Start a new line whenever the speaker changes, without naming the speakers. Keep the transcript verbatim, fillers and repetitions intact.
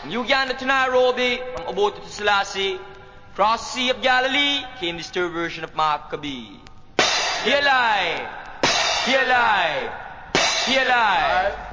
Uganda to Nairobi, from Obote to Selassie, across the Sea of Galilee came this third version of Maccabee. Here lie, here lie, here lie.